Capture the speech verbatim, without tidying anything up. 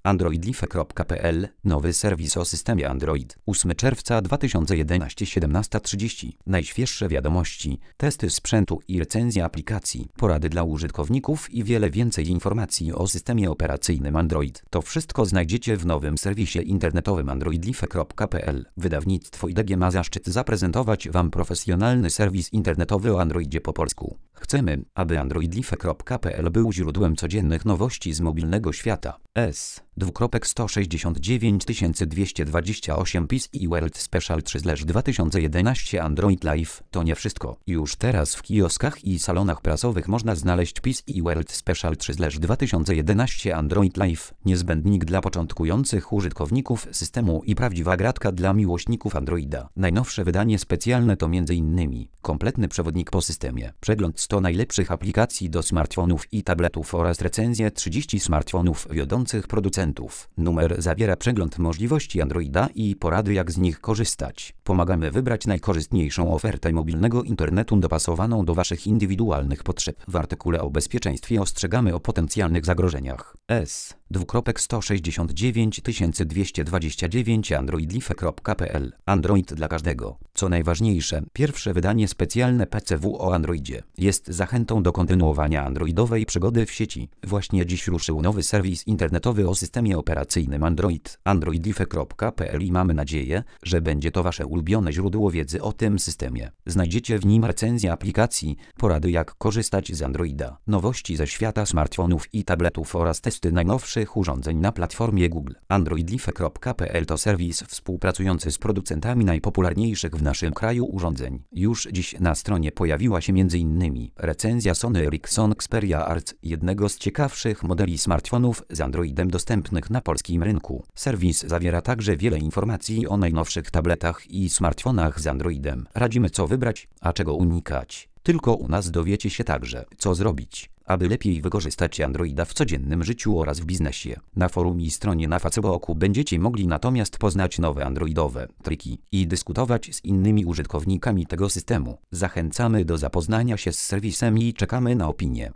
androidlife kropka p l. Nowy serwis o systemie Android. ósmego czerwca dwa tysiące jedenastego, siedemnasta trzydzieści. Najświeższe wiadomości, testy sprzętu i recenzje aplikacji, porady dla użytkowników i wiele więcej informacji o systemie operacyjnym Android. To wszystko znajdziecie w nowym serwisie internetowym androidlife kropka p l. Wydawnictwo I D G ma zaszczyt zaprezentować Wam profesjonalny serwis internetowy o Androidzie po polsku. Chcemy, aby androidlife kropka p l był źródłem codziennych nowości z mobilnego świata. S. dwukropek sto sześćdziesiąt dziewięć tysięcy dwieście dwadzieścia osiem P I S I World Special trzy dwa tysiące jedenaście Android Live. To nie wszystko. Już teraz w kioskach i salonach prasowych można znaleźć P I S I World Special trzy dwa tysiące jedenaście Android Live. Niezbędnik dla początkujących użytkowników systemu i prawdziwa gratka dla miłośników Androida. Najnowsze wydanie specjalne to między innymi kompletny przewodnik po systemie, przegląd sto najlepszych aplikacji do smartfonów i tabletów oraz recenzje trzydziestu smartfonów wiodących producentów. Numer zawiera przegląd możliwości Androida i porady, jak z nich korzystać. Pomagamy wybrać najkorzystniejszą ofertę mobilnego internetu dopasowaną do Waszych indywidualnych potrzeb. W artykule o bezpieczeństwie ostrzegamy o potencjalnych zagrożeniach. S. dwukropek sto sześćdziesiąt dziewięć tysięcy dwieście dwadzieścia dziewięć androidlife kropka p l. Android dla każdego. Co najważniejsze, pierwsze wydanie specjalne P C W o Androidzie jest zachętą do kontynuowania androidowej przygody w sieci. Właśnie dziś ruszył nowy serwis internetowy o systemie operacyjnym Android. androidlife kropka p l i mamy nadzieję, że będzie to Wasze ulubione źródło wiedzy o tym systemie. Znajdziecie w nim recenzje aplikacji, porady jak korzystać z Androida, nowości ze świata smartfonów i tabletów oraz testy najnowszych urządzeń na platformie Google. androidlife kropka p l to serwis współpracujący z producentami najpopularniejszych w naszym kraju urządzeń. Już dziś na stronie pojawiła się między innymi recenzja Sony Ericsson Xperia Arc, jednego z ciekawszych modeli smartfonów z Androidem dostępnych na polskim rynku. Serwis zawiera także wiele informacji o najnowszych tabletach i smartfonach z Androidem. Radzimy, co wybrać, a czego unikać. Tylko u nas dowiecie się także, co zrobić, aby lepiej wykorzystać Androida w codziennym życiu oraz w biznesie. Na forum i stronie na Facebooku będziecie mogli natomiast poznać nowe androidowe triki i dyskutować z innymi użytkownikami tego systemu. Zachęcamy do zapoznania się z serwisem i czekamy na opinie.